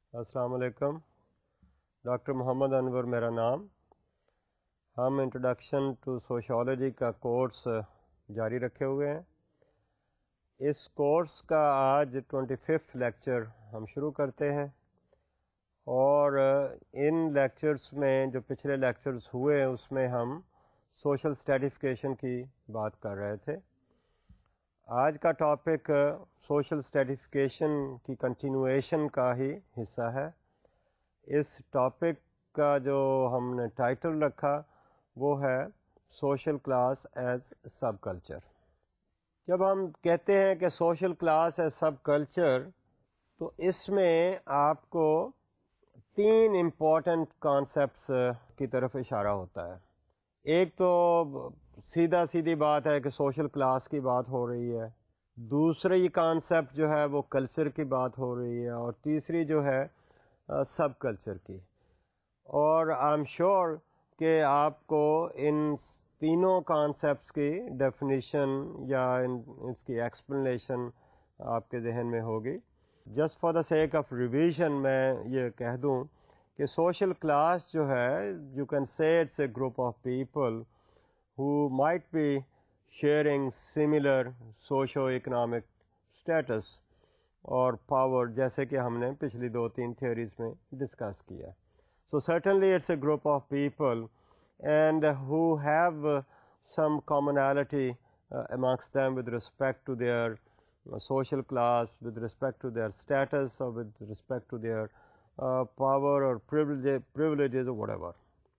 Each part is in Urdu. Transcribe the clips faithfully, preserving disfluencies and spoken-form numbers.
السلام علیکم. ڈاکٹر محمد انور میرا نام. ہم انٹروڈکشن ٹو سوشالوجی کا کورس جاری رکھے ہوئے ہیں. اس کورس کا آج ٹوئنٹی ففتھ لیکچر ہم شروع کرتے ہیں، اور ان لیکچرز میں جو پچھلے لیکچرز ہوئے اس میں ہم سوشل اسٹریٹیفیکیشن کی بات کر رہے تھے. آج کا ٹاپک سوشل اسٹریٹیفیکیشن کی کنٹینویشن کا ہی حصہ ہے. اس ٹاپک کا جو ہم نے ٹائٹل رکھا وہ ہے social class as sub culture. جب ہم کہتے ہیں کہ social class as sub culture تو اس میں آپ کو تین امپورٹنٹ کانسیپٹس کی طرف اشارہ ہوتا ہے. ایک تو سیدھا سیدھی بات ہے کہ سوشل کلاس کی بات ہو رہی ہے، دوسری کانسیپٹ جو ہے وہ کلچر کی بات ہو رہی ہے، اور تیسری جو ہے سب کلچر کی. اور آئی ایم شیور کہ آپ کو ان تینوں کانسیپٹس کی ڈیفینیشن یا ان اس کی ایکسپلینیشن آپ کے ذہن میں ہوگی. Just for the sake of revision میں یہ کہہ دوں کہ سوشل کلاس جو ہے you can say it's a group of people who might be sharing similar socio-economic status اور power، جیسے کہ ہم نے پچھلی دو تین تھیوریز میں ڈسکس کیا. So certainly it's a group of people and who have uh, some commonality uh, amongst them with respect to their uh, social class, with respect to their status, or with respect to their uh, power or privilege, privileges or whatever.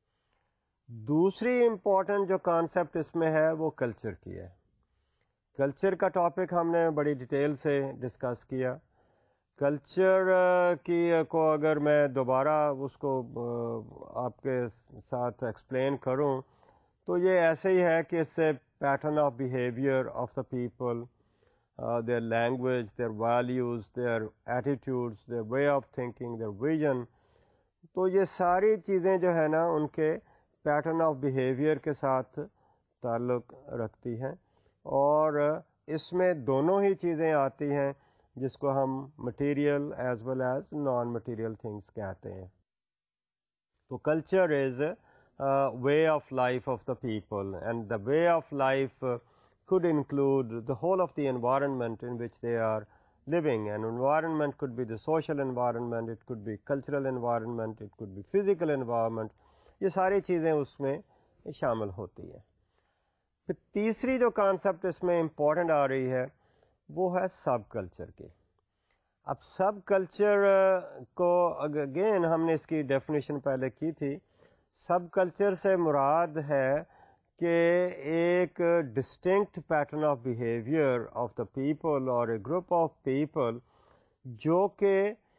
دوسری امپورٹنٹ جو کانسیپٹ اس میں ہے وہ کلچر کی ہے. کلچر کا ٹاپک ہم نے بڑی ڈیٹیل سے ڈسکس کیا. کلچر کی کو اگر میں دوبارہ اس کو آپ کے ساتھ ایکسپلین کروں تو یہ ایسے ہی ہے کہ اس سے pattern of behaviour of the people, their language, their values, their attitudes, their way of thinking, their vision, تو یہ ساری چیزیں جو ہے نا ان کے پیٹرن آف بیہیویئر کے ساتھ تعلق رکھتی ہیں. اور اس میں دونوں ہی چیزیں آتی ہیں جس کو ہم material as well as non material things کہتے ہیں. تو culture is way of life of the people, and the way of life could include the whole of the environment in which they are living. An environment could be the social environment, it could be cultural environment, it could be physical environment. یہ ساری چیزیں اس میں شامل ہوتی ہیں. پھر تیسری جو کانسیپٹ اس میں امپورٹنٹ آ رہی ہے وہ ہے سب کلچر کی. اب سب کلچر کو اگین ہم نے اس کی ڈیفینیشن پہلے کی تھی. سب کلچر سے مراد ہے کہ ایک distinct pattern of behaviour of the people اور اے گروپ آف پیپل جو کہ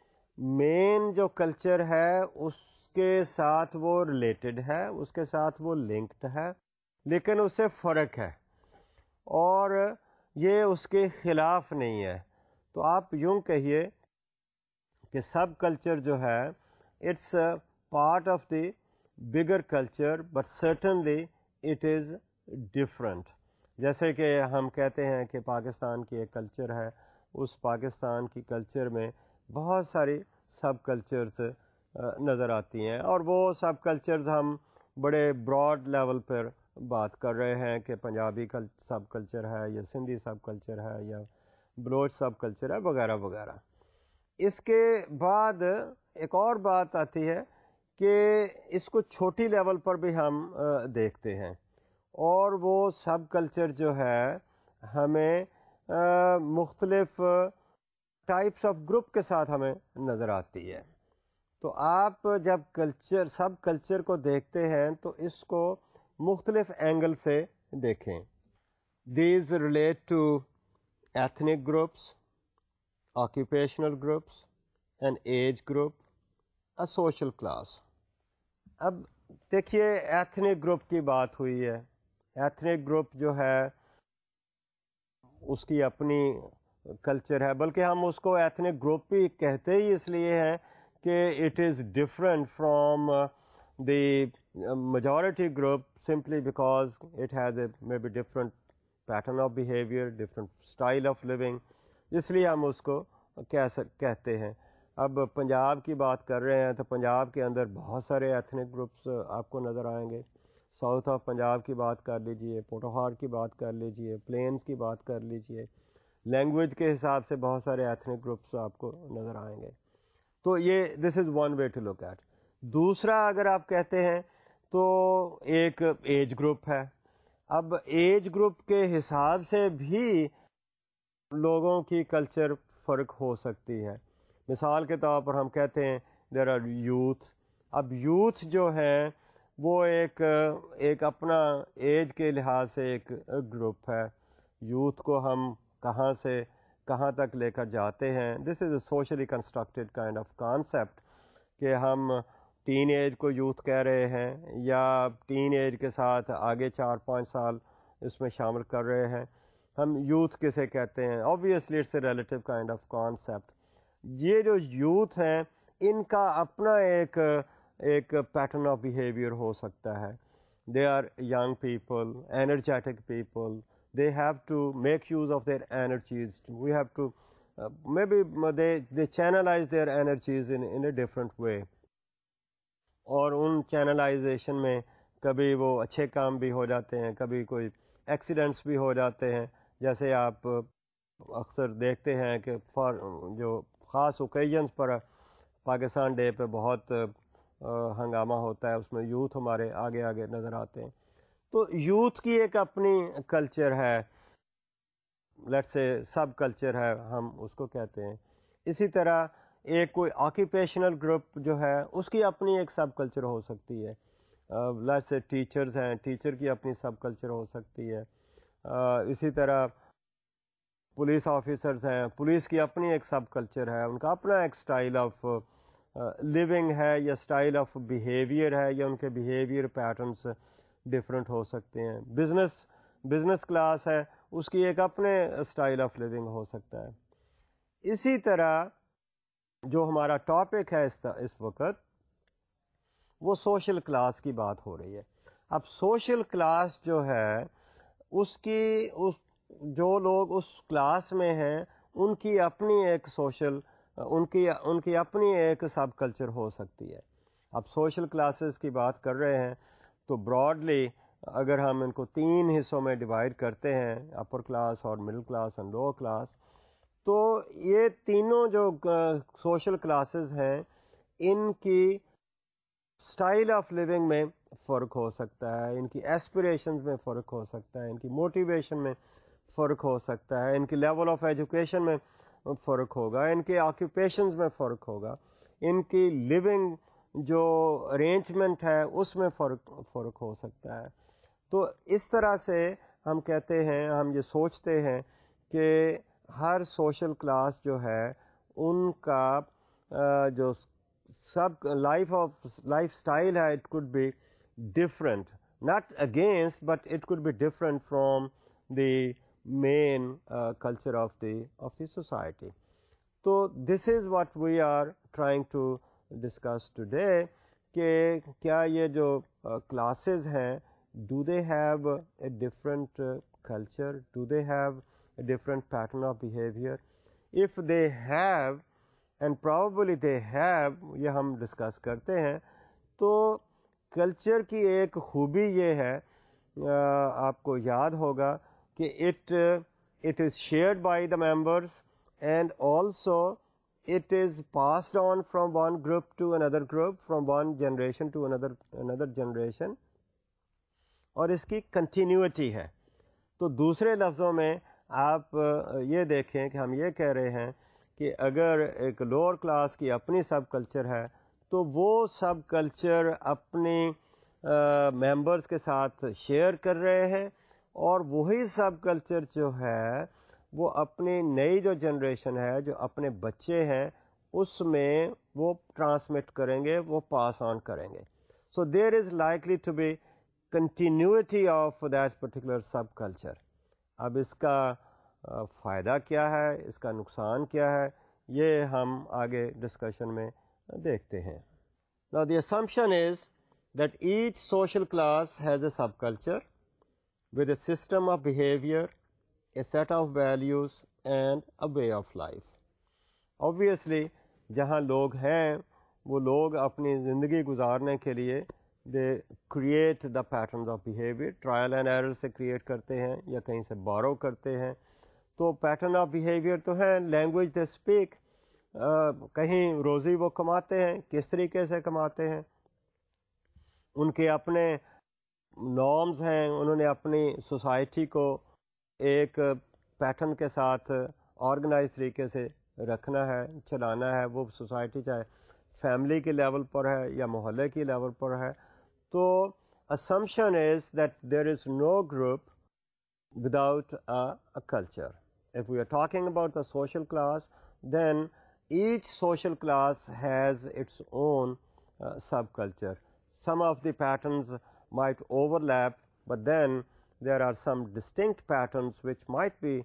مین جو کلچر ہے اس کے ساتھ وہ ریلیٹڈ ہے، اس کے ساتھ وہ لنکڈ ہے، لیکن اس سے فرق ہے اور یہ اس کے خلاف نہیں ہے. تو آپ یوں کہیے کہ سب کلچر جو ہے it's part of the bigger culture but certainly it is different. جیسے کہ ہم کہتے ہیں کہ پاکستان کی ایک کلچر ہے، اس پاکستان کی کلچر میں بہت ساری سب کلچرز نظر آتی ہیں، اور وہ سب کلچرز ہم بڑے براڈ لیول پر بات کر رہے ہیں کہ پنجابی سب کلچر ہے یا سندھی سب کلچر ہے یا بلوچ سب کلچر ہے وغیرہ وغیرہ. اس کے بعد ایک اور بات آتی ہے کہ اس کو چھوٹی لیول پر بھی ہم دیکھتے ہیں، اور وہ سب کلچر جو ہے ہمیں مختلف ٹائپس آف گروپ کے ساتھ ہمیں نظر آتی ہے. تو آپ جب کلچر سب کلچر کو دیکھتے ہیں تو اس کو مختلف اینگل سے دیکھیں. These relate to ethnic groups, occupational groups, and age group, a social class. اب دیکھیے ایتھنک گروپ کی بات ہوئی ہے. ایتھنک گروپ جو ہے اس کی اپنی کلچر ہے، بلکہ ہم اس کو ایتھنک گروپ بھی کہتے ہی اس لیے ہیں کہ it is different from the majority group simply because it has a maybe different pattern of behavior, different style of living، اس لیے ہم اس کو کہتے ہیں. اب پنجاب کی بات کر رہے ہیں تو پنجاب کے اندر بہت سارے ایتھنک گروپس آپ کو نظر آئیں گے. ساؤتھ آف پنجاب کی بات کر لیجئے, پوٹوہار کی بات کر لیجئے, پلینس کی بات کر لیجئے. لینگویج کے حساب سے بہت سارے ایتھنک گروپس آپ کو نظر آئیں گے. تو یہ this is one way to look at. دوسرا اگر آپ کہتے ہیں تو ایک ایج گروپ ہے. اب ایج گروپ کے حساب سے بھی لوگوں کی کلچر فرق ہو سکتی ہے. مثال کے طور پر ہم کہتے ہیں دیر آر یوتھ. اب یوتھ جو ہے وہ ایک ایک اپنا ایج کے لحاظ سے ایک گروپ ہے. یوتھ کو ہم کہاں سے کہاں تک لے کر جاتے ہیں, this is a socially constructed kind of concept کہ ہم ٹین ایج کو یوتھ کہہ رہے ہیں یا ٹین ایج کے ساتھ آگے چار پانچ سال اس میں شامل کر رہے ہیں. ہم یوتھ کسے کہتے ہیں؟ Obviously it's a relative kind of concept. یہ جو یوتھ ہیں ان کا اپنا ایک ایک پیٹرن آف بیہیویئر ہو سکتا ہے. They are young people, energetic people, they have to make use of their energies. We have to uh, maybe they they channelize their energies in in a different way. اور ان چینلائزیشن میں کبھی وہ اچھے کام بھی ہو جاتے ہیں, کبھی کوئی ایکسیڈنٹس بھی ہو جاتے ہیں. جیسے آپ اکثر دیکھتے ہیں کہ فار جو خاص اوکیجنس پر پاکستان ڈے پہ بہت ہنگامہ ہوتا ہے, اس میں یوتھ ہمارے آگے آگے نظر آتے ہیں. تو یوتھ کی ایک اپنی کلچر ہے, لیٹ سے سب کلچر ہے ہم اس کو کہتے ہیں. اسی طرح ایک کوئی آکیپیشنل گروپ جو ہے اس کی اپنی ایک سب کلچر ہو سکتی ہے. لیٹ سے ٹیچرز ہیں, ٹیچر کی اپنی سب کلچر ہو سکتی ہے. اسی طرح پولیس آفیسرز ہیں, پولیس کی اپنی ایک سب کلچر ہے, ان کا اپنا ایک سٹائل آف لیونگ ہے یا سٹائل آف بیہیویئر ہے, یا ان کے بیہیویئر پیٹرنس ڈفرینٹ ہو سکتے ہیں. بزنس بزنس کلاس ہے, اس کی ایک اپنے سٹائل آف لیونگ ہو سکتا ہے. اسی طرح جو ہمارا ٹاپک ہے اس اس وقت وہ سوشل کلاس کی بات ہو رہی ہے. اب سوشل کلاس جو ہے اس کی اس جو لوگ اس کلاس میں ہیں ان کی اپنی ایک سوشل ان کی ان کی اپنی ایک سب کلچر ہو سکتی ہے. اب سوشل کلاسز کی بات کر رہے ہیں تو براڈلی اگر ہم ان کو تین حصوں میں ڈیوائڈ کرتے ہیں, اپر کلاس اور middle class and lower class, تو یہ تینوں جو سوشل کلاسز ہیں ان کی سٹائل آف لیونگ میں فرق ہو سکتا ہے, ان کی ایسپریشنز میں فرق ہو سکتا ہے, ان کی موٹیویشن میں فرق ہو سکتا ہے, ان کی لیول آف ایجوکیشن میں فرق ہوگا, ان کے آکیوپیشنز میں فرق ہوگا, ان کی لیونگ جو ارینجمنٹ ہے اس میں فرق فرق ہو سکتا ہے. تو اس طرح سے ہم کہتے ہیں, ہم یہ سوچتے ہیں کہ ہر سوشل کلاس جو ہے ان کا جو سب لائف آف لائف سٹائل ہے it could be different, not against but it could be different from the main culture of the of the society. تو this is what we are trying to discuss today کہ کیا یہ جو کلاسز ہیں do they have a different culture, do they have a different pattern of behaviour. If they have and probably they have, یہ ہم ڈسکس کرتے ہیں. تو کلچر کی ایک خوبی یہ ہے, آپ کو یاد ہوگا کہ it it is shared by the members and also it is passed on from one group to another group, from one generation to another another generation, اور اس کی کنٹینیوٹی ہے. تو دوسرے لفظوں میں آپ یہ دیکھیں کہ ہم یہ کہہ رہے ہیں کہ اگر ایک لوور کلاس کی اپنی سب کلچر ہے تو وہ سب کلچر اپنی ممبرس کے ساتھ شیئر کر رہے ہیں, اور وہی سب کلچر جو ہے وہ اپنی نئی جو جنریشن ہے, جو اپنے بچے ہیں, اس میں وہ ٹرانسمٹ کریں گے, وہ پاس آن کریں گے. So there is likely to be continuity of that particular sub culture. اب اس کا فائدہ کیا ہے, اس کا نقصان کیا ہے, یہ ہم آگے ڈسکشن میں دیکھتے ہیں. Now the assumption is that each social class has a subculture with a system of behavior, a set of values and a way of life. Obviously جہاں لوگ ہیں وہ لوگ اپنی زندگی گزارنے کے لیے they create the patterns of behaviour, trial and error سے کریٹ کرتے ہیں یا کہیں سے بورو کرتے ہیں. تو پیٹرن آف بیہیویئر تو ہیں، لینگویج دے اسپیک، کہیں روزی وہ کماتے ہیں، کس طریقے سے کماتے ہیں، ان کے اپنے نارمز ہیں، انہوں نے اپنی سوسائٹی کو ایک پیٹرن کے ساتھ آرگنائز طریقے سے رکھنا ہے، چلانا ہے. وہ سوسائٹی چاہے فیملی کے لیول پر ہے یا محلے کی لیول پر ہے. تو assumption is that there is no group without a, a culture. If we are talking about the social class, then each social class has its own uh, subculture. Some of the patterns might overlap, but then there are some distinct patterns which might be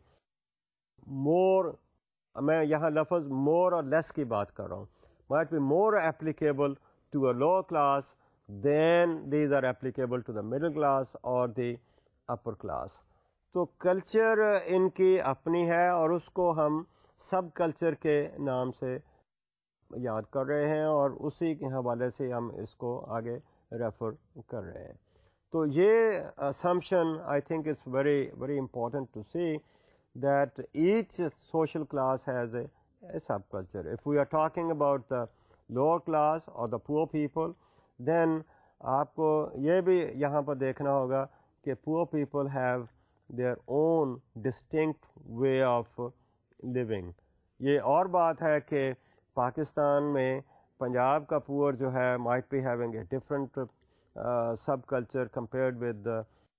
more, میں یہاں لفظ more or less کی بات کر رہا ہوں, might be more applicable to a lower class than these are applicable to the middle class or the upper class. تو کلچر ان کی اپنی ہے اور اس کو ہم سب کلچر کے نام سے یاد کر رہے ہیں اور اسی کے حوالے سے ہم اس کو آگے ریفر کر رہے ہیں. تو یہ assumption I think is very very important to see that each social class has a, a subculture. If we are talking about the lower class or the poor people, then آپ کو یہ بھی یہاں پر دیکھنا ہوگا کہ poor people have their own distinct way of living. یہ اور بات ہے کہ پاکستان میں پنجاب کا پور جو ہے might be having a different uh, subculture compared with the,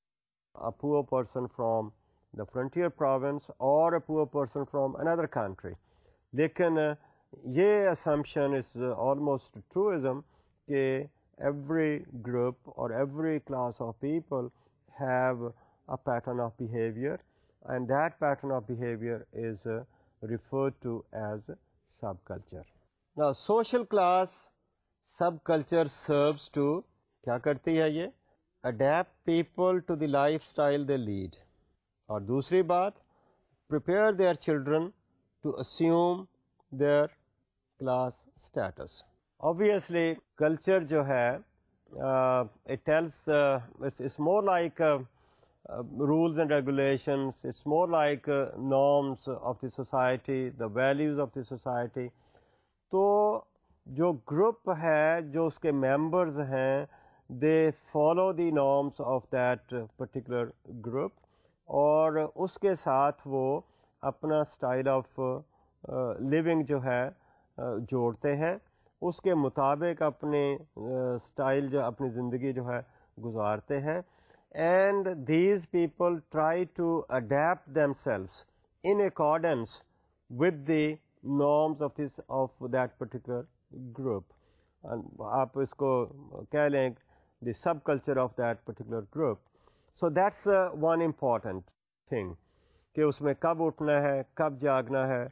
a poor person from the frontier province or a poor person from another country. لیکن یہ assumption is almost truism کہ every group or every class of people have a pattern of behavior and that pattern of behavior is uh, referred to as subculture. Now social class subculture serves to کیا کرتی ہے یہ adapt people to the lifestyle they lead. اور دوسری بات prepare their children to assume their class status. Obviously culture جو ہے uh, it tells uh, it's, it's more like uh, uh, rules and regulations, it's more like uh, norms of the society, the values of the society. تو جو گروپ ہے جو اس کے ممبرز ہیں they follow the norms of that particular group اور اس کے ساتھ وہ اپنا اسٹائل آف لیونگ جو ہے uh, جوڑتے ہیں، اس کے مطابق اپنے اسٹائل uh, جو اپنی زندگی جو ہے گزارتے ہیں. And these people try to adapt themselves in accordance with the norms of this of that particular group. And آپ اس کو کہہ لیں the subculture of that particular group. So that's uh, one important thing کہ اس میں کب اٹھنا ہے، کب جاگنا ہے،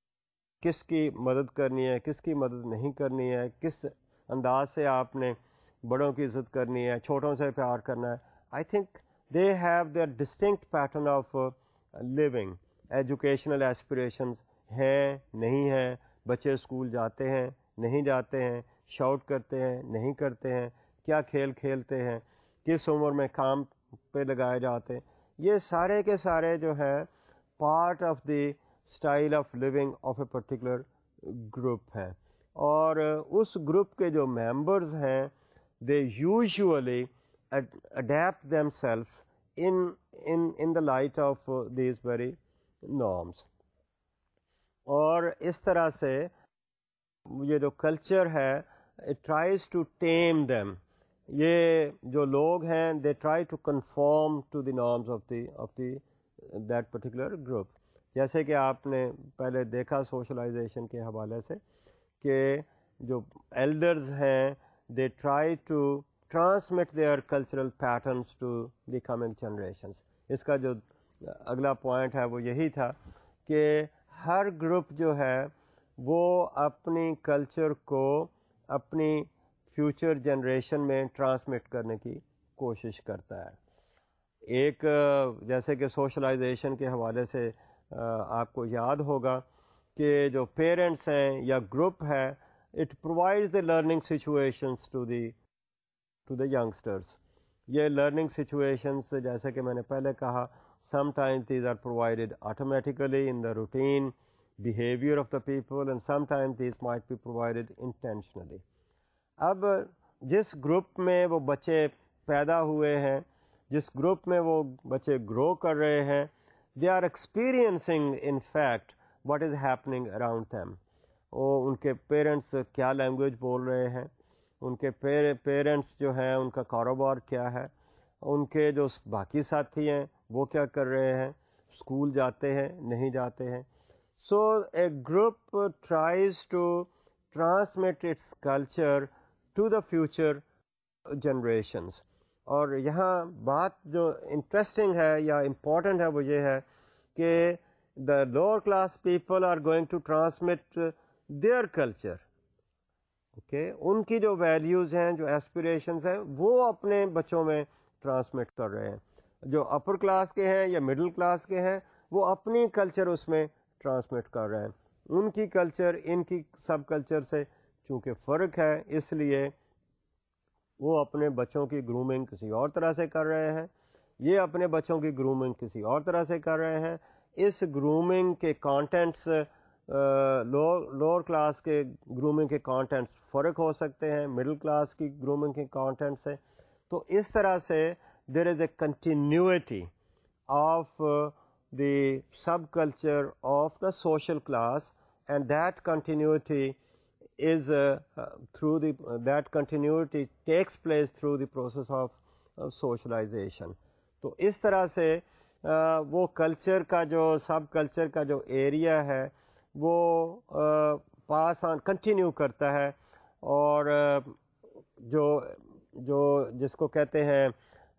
کس کی مدد کرنی ہے، کس کی مدد نہیں کرنی ہے، کس انداز سے آپ نے بڑوں کی عزت کرنی ہے، چھوٹوں سے پیار کرنا ہے. I think they have their distinct pattern of uh, living. Educational aspirations ہیں نہیں ہیں، بچے اسکول جاتے ہیں نہیں جاتے ہیں، شاؤٹ کرتے ہیں نہیں کرتے ہیں، کیا کھیل کھیلتے ہیں، کس عمر میں کام پہ لگائے جاتے ہیں، یہ سارے کے سارے جو ہیں part of the style of living of a particular group ہیں. اور اس گروپ کے جو ممبرز ہیں they usually adapt themselves in in in the light of these very norms. اور اس طرح سے یہ جو کلچر ہے it tries to tame them. یہ جو لوگ ہیں they try to conform to the norms of the of the that particular group. جیسے کہ آپ نے پہلے دیکھا سوشلائزیشن کے حوالے سے کہ جو ایلڈرز ہیں they try to transmit their cultural patterns to the coming generations. اس کا جو اگلا پوائنٹ ہے وہ یہی تھا کہ ہر گروپ جو ہے وہ اپنی کلچر کو اپنی فیوچر جنریشن میں ٹرانسمٹ کرنے کی کوشش کرتا ہے. ایک جیسے کہ سوشلائزیشن کے حوالے سے آپ کو یاد ہوگا کہ جو پیرنٹس ہیں یا گروپ ہے, it provides the learning situations to the to the youngsters. یہ لرننگ سچویشنس جیسے کہ میں نے پہلے کہا, sometimes these are provided automatically in the routine behavior of the people, and sometimes these might be provided intentionally. اب جس گروپ میں وہ بچے پیدا ہوئے ہیں, جس گروپ میں وہ بچے گرو کر رہے ہیں, they are experiencing in fact what is happening around them. وہ ان کے پیرنٹس کیا لینگویج بول رہے ہیں, ان کے پیرنٹس جو ہیں ان کا کاروبار کیا ہے, ان کے جو باقی ساتھی ہیں وہ کیا کر رہے ہیں, اسکول جاتے ہیں نہیں جاتے ہیں. So a group tries to transmit its culture to the future generations. اور یہاں بات جو انٹرسٹنگ ہے یا امپورٹنٹ ہے وہ یہ ہے کہ the lower class people are going to transmit their culture. Okay? ان کی جو ویلیوز ہیں, جو ایسپریشنز ہیں, وہ اپنے بچوں میں ٹرانسمٹ کر رہے ہیں. جو اپر کلاس کے ہیں یا مڈل کلاس کے ہیں وہ اپنی کلچر اس میں ٹرانسمٹ کر رہے ہیں. ان کی کلچر ان کی سب کلچر سے چونکہ فرق ہے, اس لیے وہ اپنے بچوں کی گرومنگ کسی اور طرح سے کر رہے ہیں, یہ اپنے بچوں کی گرومنگ کسی اور طرح سے کر رہے ہیں. اس گرومنگ کے کانٹینٹس لوور کلاس کے گرومنگ کے کانٹینٹس فرق ہو سکتے ہیں مڈل کلاس کی گرومنگ کے کانٹینٹ سے. تو اس طرح سے there is a continuity of the subculture of the social class, and that continuity is uh, uh, through the uh, that continuity takes place through the process of uh, socialization. تو اس طرح سے uh, وہ کلچر کا جو سب کلچر کا جو ایریا ہے وہ پاس آن کنٹینیو کرتا ہے, اور uh, جو جو جس کو کہتے ہیں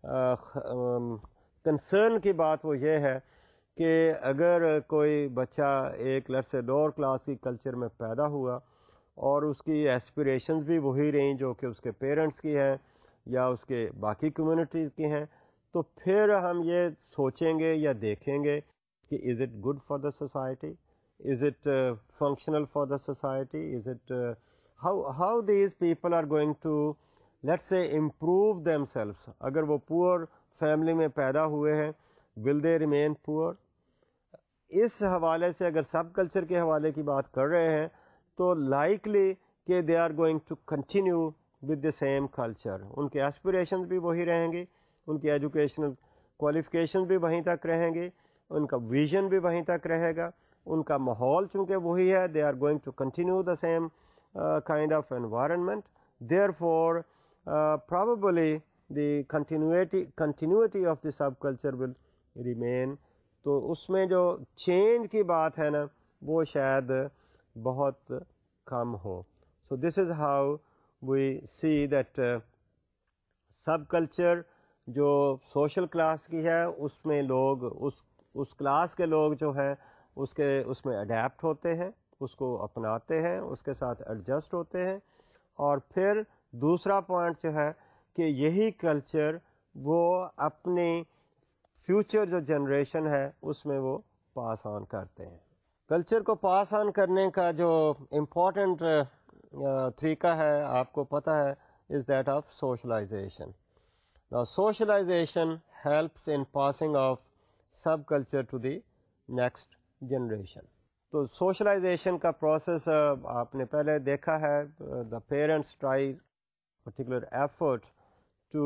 کنسرن uh, um, کی بات وہ یہ ہے کہ اگر کوئی بچہ ایک لفظ سے لوور کلاس کی کلچر میں پیدا ہوا اور اس کی ایسپریشنز بھی وہی رہیں جو کہ اس کے پیرنٹس کی ہیں یا اس کے باقی کمیونٹیز کی ہیں, تو پھر ہم یہ سوچیں گے یا دیکھیں گے کہ is it good for the society, is it functional for the society, is it how how these people are going to let's say improve themselves. اگر وہ پور فیملی میں پیدا ہوئے ہیں, ول دے ریمین پور. اس حوالے سے اگر سب کلچر کے حوالے کی بات کر رہے ہیں تو لائکلی کہ they are going to continue with the same culture. ان کے ایسپریشنز بھی وہی رہیں گی, ان کی ایجوکیشنل کوالیفیکیشن بھی وہیں تک رہیں گی, ان کا ویژن بھی وہیں تک رہے گا, ان کا ماحول چونکہ وہی ہے, they are going to continue the same kind of environment. Therefore probably the continuity continuity of the sub culture will remain. تو اس میں جو چینج کی بات ہے نا وہ شاید بہت کم ہو. So this is how we see that sub culture جو سوشل کلاس کی ہے اس میں لوگ اس اس کلاس کے لوگ جو ہیں اس کے اس میں اڈیپٹ ہوتے ہیں, اس کو اپناتے ہیں, اس کے ساتھ ایڈجسٹ ہوتے ہیں. اور پھر دوسرا پوائنٹ جو ہے کہ یہی کلچر وہ اپنی فیوچر جو جنریشن ہے اس میں وہ پاس آن کرتے ہیں. کلچر کو پاس آن کرنے کا جو امپورٹنٹ طریقہ ہے آپ کو پتہ ہے is that of socialization. Now socialization helps in passing of subculture to the next generation. تو سوشلائزیشن کا پروسیس آپ نے پہلے دیکھا ہے, the parents try particular effort to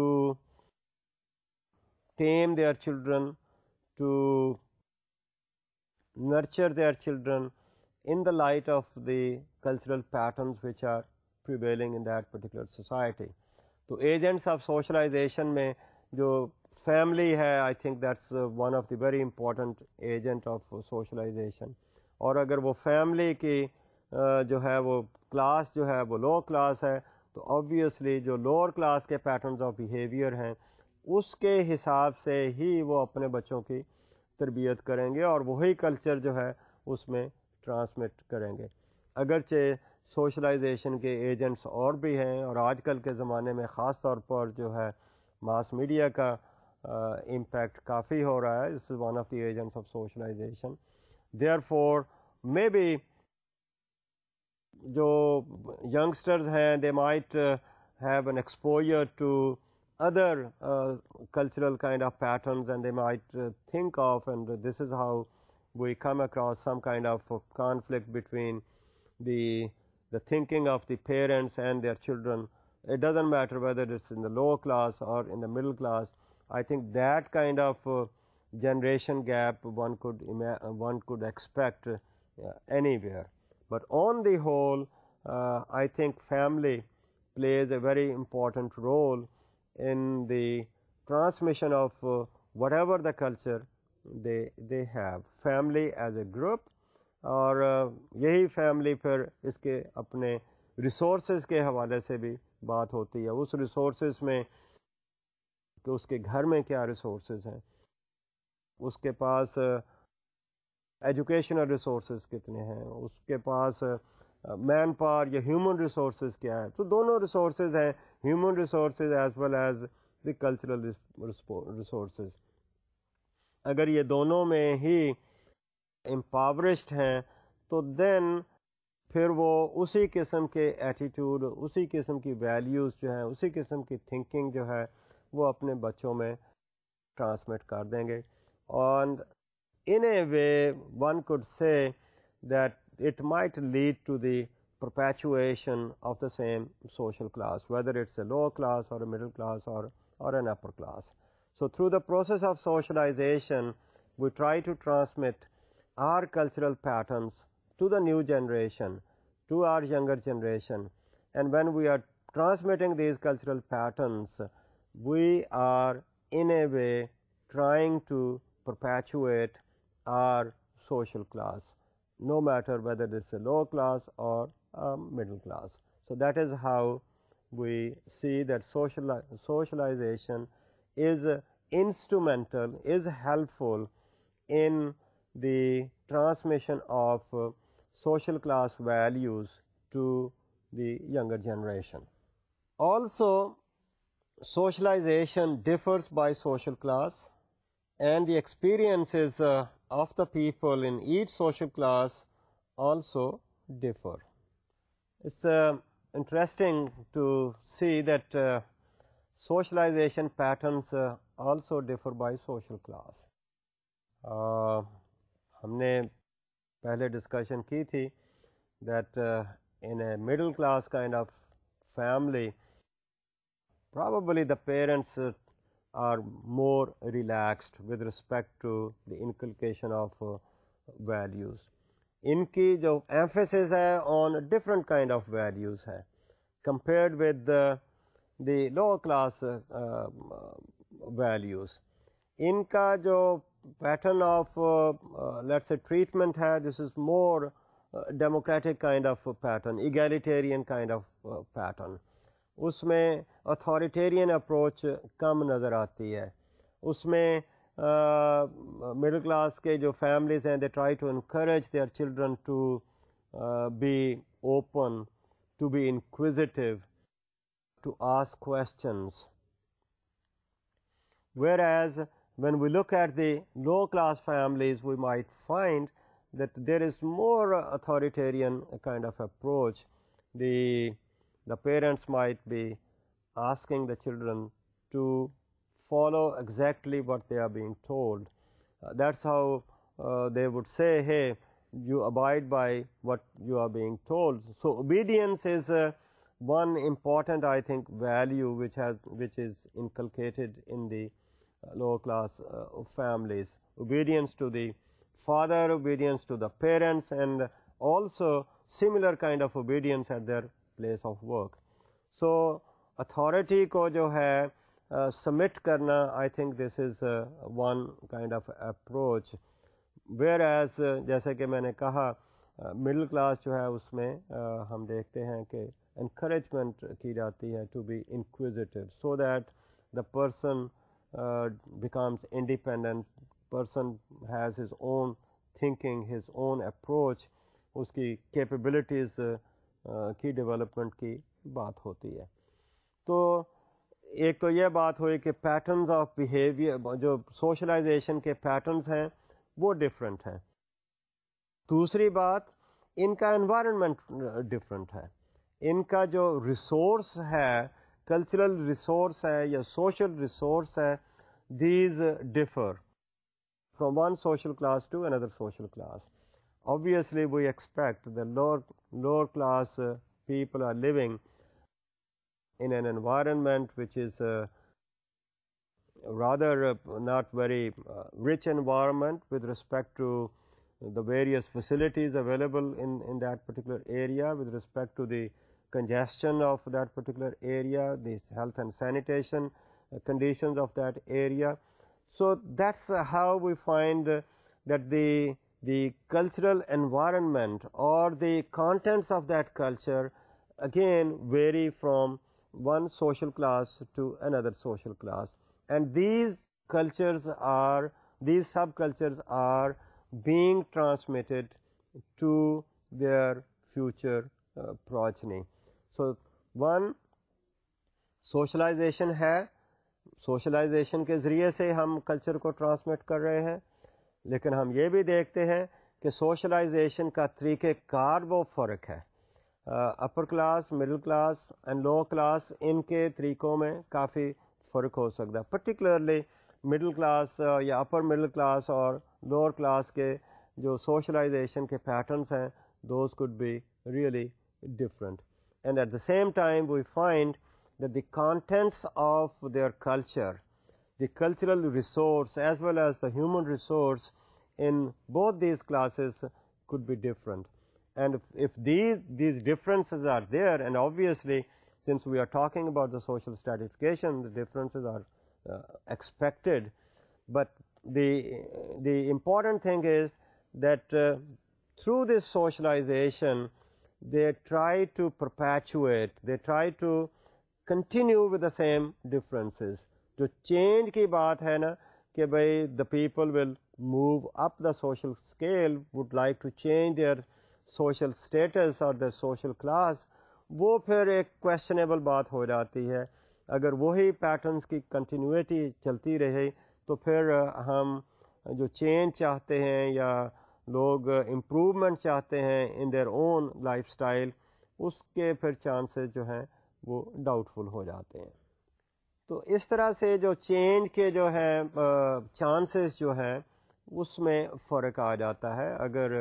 tame their children, to nurture their children in the light of the cultural patterns which are prevailing in that particular society. تو ایجنٹس آف سوشلائزیشن میں جو فیملی ہے, I think that's one of the very important agent of socialization. اور اگر وہ فیملی کی جو ہے وہ کلاس جو ہے وہ لو کلاس ہے تو آبویسلی جو لوور کلاس کے پیٹرنز آف بیہیویئر ہیں اس کے حساب سے ہی وہ اپنے بچوں کی تربیت کریں گے اور وہی کلچر جو ہے اس میں ٹرانسمٹ کریں گے. اگرچہ سوشلائزیشن کے ایجنٹس اور بھی ہیں, اور آج کل کے زمانے میں خاص طور پر جو ہے ماس میڈیا کا امپیکٹ uh, کافی ہو رہا ہے. This is one of the agents of socialization. Therefore may be جو youngsters ہیں they might uh, have an exposure to other uh, cultural kind of patterns, and they might uh, think of, and this is how we come across some kind of uh, conflict between the the thinking of the parents and their children. It doesn't matter whether it's in the lower class or in the middle class. I think that kind of uh, generation gap one could ima- uh, one could expect uh, anywhere. But on the whole, uh, I think family plays a very important role in the transmission of uh, whatever the culture they they have. Family as a group, اور یہی فیملی پھر اس کے اپنے ریسورسز کے حوالے سے بھی بات ہوتی ہے. اس ریسورسز میں کہ اس کے گھر میں کیا ریسورسز ہیں, اس کے پاس ایجوکیشنل ریسورسز کتنے ہیں, اس کے پاس مین پاور یا ہیومن ریسورسز کیا ہے. تو دونوں ریسورسز ہیں, human resources as well as the cultural resources. اگر یہ دونوں میں ہی امپاورشڈ ہیں تو دین پھر وہ اسی قسم کے ایٹیٹیوڈ, اسی قسم کی ویلیوز جو ہیں, اسی قسم کی تھنکنگ جو ہے وہ اپنے بچوں میں ٹرانسمٹ کر دیں گے. And in a way one could say that it might lead to the perpetuation of the same social class, whether it's a lower class or a middle class or, or an upper class. So through the process of socialization, we try to transmit our cultural patterns to the new generation, to our younger generation. And when we are transmitting these cultural patterns, we are in a way trying to perpetuate our social class, no matter whether it's a low class or a middle class. So that is how we see that social, socialization is instrumental, is helpful in the transmission of uh, social class values to the younger generation. Also, socialization differs by social class, and the experiences uh, of the people in each social class also differ. It's uh, interesting to see that uh, socialization patterns uh, also differ by social class. Uh, ہم نے پہلے ڈسکشن کی تھی that uh, in a middle class kind of family, probably the parents uh, are more relaxed with respect to the inculcation of uh, values. ان کی جو emphasis ہے on different kind of values ہے compared with the, the lower class uh, uh, values. ان کا جو pattern of uh, uh, let's say treatment ہے, this is more uh, democratic kind of uh, pattern, egalitarian kind of uh, pattern. اس میں اتھارٹیرین اپروچ کم نظر آتی ہے. اس میں مڈل کلاس کے جو فیملیز ہیں, they try to encourage their children to be open, to be inquisitive, to ask questions. whereas when we look at the low class families, we might find that there is more authoritarian kind of approach. The the parents might be asking the children to follow exactly what they are being told. Uh, that's how uh, they would say, hey, you abide by what you are being told. So obedience is uh, one important, I think, value which has which is inculcated in the uh, lower class uh, families. Obedience to the father, obedience to the parents, and also similar kind of obedience at their place of work. So authority ko jo hai uh, submit karna, I think this is uh, one kind of approach. Whereas uh, جیسے کہ میں نے کہا مڈل کلاس جو ہے اس میں uh, ہم دیکھتے ہیں کہ انکریجمنٹ کی جاتی ہے to be inquisitive, so that the person becomes independent, person has his own thinking, his own approach, اس کی کیپیبلٹیز کی ڈیولپمنٹ کی بات ہوتی ہے. تو ایک تو یہ بات ہوئی کہ پیٹرنز آف بیہیویئر, جو سوشلائزیشن کے پیٹرنز ہیں وہ ڈفرینٹ ہیں. دوسری بات ان کا انوائرمنٹ ڈفرینٹ ہے، ان کا جو ریسورس ہے، کلچرل ریسورس ہے یا سوشل ریسورس ہے، these differ from one social class to another social class. Obviously, we expect the lower, lower class uh, people are living in an environment which is uh, rather uh, not very uh, rich environment with respect to the various facilities available in, in that particular area, with respect to the congestion of that particular area, the health and sanitation uh, conditions of that area. So that's uh, how we find uh, that the the cultural environment or the contents of that culture again vary from one social class to another social class, and these cultures are, these subcultures are being transmitted to their future uh, progeny. So one socialization ہے، سوشلائزیشن کے ذریعے سے ہم کلچر کو ٹرانسمٹ کر رہے ہیں، لیکن ہم یہ بھی دیکھتے ہیں کہ سوشلائزیشن کا طریقہ کار وہ فرق ہے. Upper class, middle class and lower class, ان کے طریقوں میں کافی فرق ہو سکتا ہے. پرٹیکولرلی مڈل کلاس یا اپر مڈل کلاس اور لوور کلاس کے جو سوشلائزیشن کے پیٹرنس ہیں، those could be really different. And at the same time we find that the contents of their culture, the cultural resource as well as the human resource in both these classes could be different. And if, if these, these differences are there, and obviously since we are talking about the social stratification, the differences are uh, expected, but the, the important thing is that uh, through this socialization they try to perpetuate, they try to continue with the same differences. جو چینج کی بات ہے نا کہ بھائی the people will move up the social scale, would like to change their social status or their social class, وہ پھر ایک questionable بات ہو جاتی ہے. اگر وہی پیٹرنس کی کنٹینیوٹی چلتی رہے تو پھر ہم جو چینج چاہتے ہیں یا لوگ امپروومنٹ چاہتے ہیں in their own life style, اس کے پھر چانسز جو ہیں وہ ڈاؤٹ فل ہو جاتے ہیں. تو اس طرح سے جو چینج کے جو ہے چانسز جو ہیں اس میں فرق آ جاتا ہے. اگر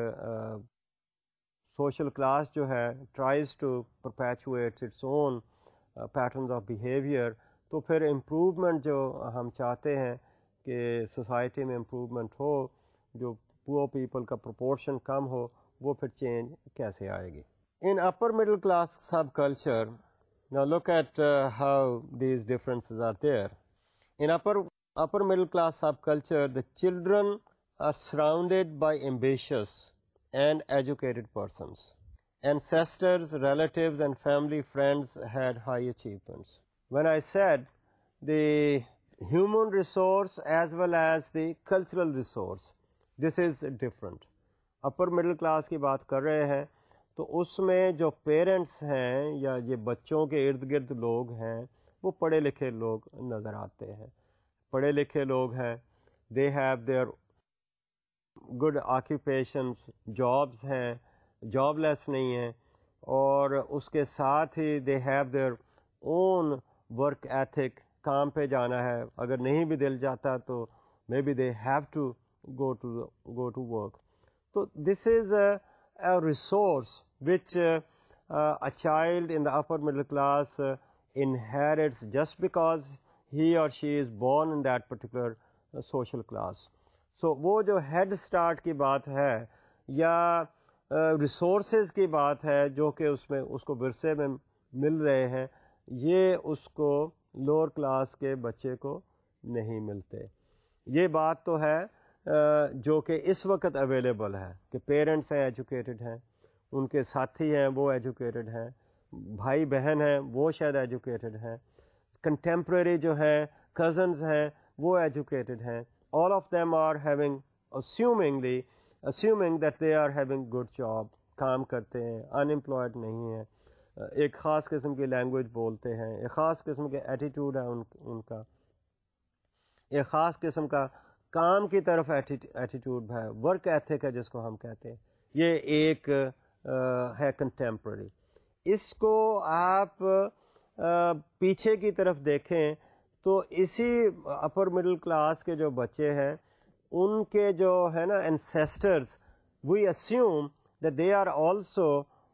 سوشل کلاس جو ہے tries to perpetuate its own patterns of behaviour, تو پھر امپروومنٹ جو ہم چاہتے ہیں کہ سوسائٹی میں امپروومنٹ ہو، جو پور پیپل کا پروپورشن کم ہو، وہ پھر چینج کیسے آئے گی. ان upper middle class subculture, now look at uh, how these differences are there. In upper upper middle class subculture, the children are surrounded by ambitious and educated persons. Ancestors, relatives and family friends had high achievements. When I said the human resource as well as the cultural resource, this is different. Upper middle class کی بات کر رہے ہیں تو اس میں جو پیرنٹس ہیں یا یہ بچوں کے ارد گرد لوگ ہیں وہ پڑھے لکھے لوگ نظر آتے ہیں. پڑھے لکھے لوگ ہیں, they have their good occupations, jobs ہیں, جاب لیس نہیں ہیں, اور اس کے ساتھ ہی they have their own work ethic, کام پہ جانا ہے, اگر نہیں بھی دل جاتا تو maybe they have to go to go to go. So this is a, a resource which uh, uh, a child in the upper middle class uh, inherits just because he or she is born in that particular uh, social class. So وہ جو head start کی بات ہے یا resources کی بات ہے جو کہ اس میں اس کو ورثے میں مل رہے ہیں, یہ اس کو لوور کلاس کے بچے کو نہیں ملتے. یہ بات تو ہے جو کہ اس وقت اویلیبل ہے کہ پیرنٹس ہیں ایجوکیٹڈ ہیں, ان کے ساتھی ہیں وہ ایجوکیٹڈ ہیں, بھائی بہن ہیں وہ شاید ایجوکیٹڈ ہیں, کنٹمپریری جو ہیں کزنز ہیں وہ ایجوکیٹڈ ہیں. All of them are having assumingly assuming that they are having good job, کام کرتے ہیں, ان امپلائڈ نہیں ہیں, ایک خاص قسم کی لینگویج بولتے ہیں, ایک خاص قسم کے ایٹیٹیوڈ ہے ان ان کا, ایک خاص قسم کا کام کی طرف ایٹیٹیوڈ ہے, ورک ایتھک ہے جس کو ہم کہتے ہیں. یہ ایک ہے کنٹمپرری. اس کو آپ پیچھے کی طرف دیکھیں تو اسی اپر مڈل کلاس کے جو بچے ہیں ان کے جو ہے نا ancestors, we assume that they are also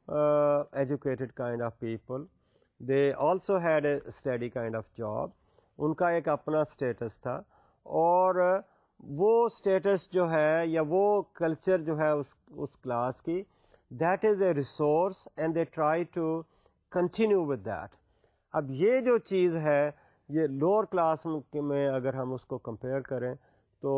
educated kind of people, they also had a study kind of job, ان کا ایک اپنا اسٹیٹس تھا, اور وہ اسٹیٹس جو ہے یا وہ کلچر جو ہے اس اس کلاس کی, that is a resource and they try to continue with that. اب یہ جو چیز ہے یہ لوور کلاس میں اگر ہم اس کو کمپیئر کریں تو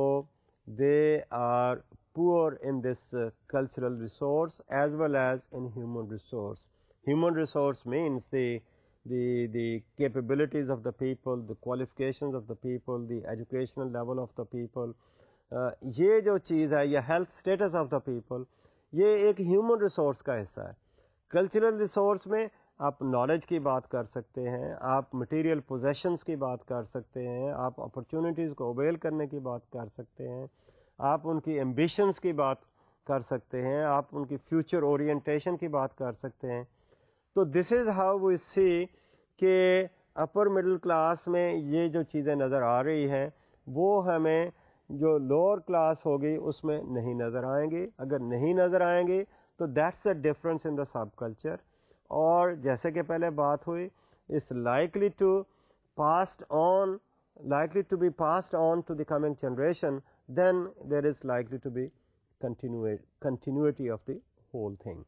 they are poor in this cultural resource as well as in human resource. Human resource means the the the capabilities of the people, the qualifications of the people, the educational level of the people, uh, یہ جو چیز ہے یا health status of the people, یہ ایک ہیومن ریسورس کا حصہ ہے. کلچرل ریسورس میں آپ نالج کی بات کر سکتے ہیں, آپ مٹیریل پوزیشنس کی بات کر سکتے ہیں, آپ اپرچونیٹیز کو اویل کرنے کی بات کر سکتے ہیں, آپ ان کی ایمبیشنس کی بات کر سکتے ہیں, آپ ان کی فیوچر اورینٹیشن کی بات کر سکتے ہیں. تو دس از ہاؤ وی سی کہ اپر مڈل کلاس میں یہ جو چیزیں نظر آ رہی ہیں وہ ہمیں جو لوور کلاس ہوگی اس میں نہیں نظر آئیں گی. اگر نہیں نظر آئیں گی تو that's a difference in the subculture, اور جیسے کہ پہلے بات ہوئی it's likely to passed on likely to be passed on to the coming generation, then there is likely to be continua- continuity of the whole thing.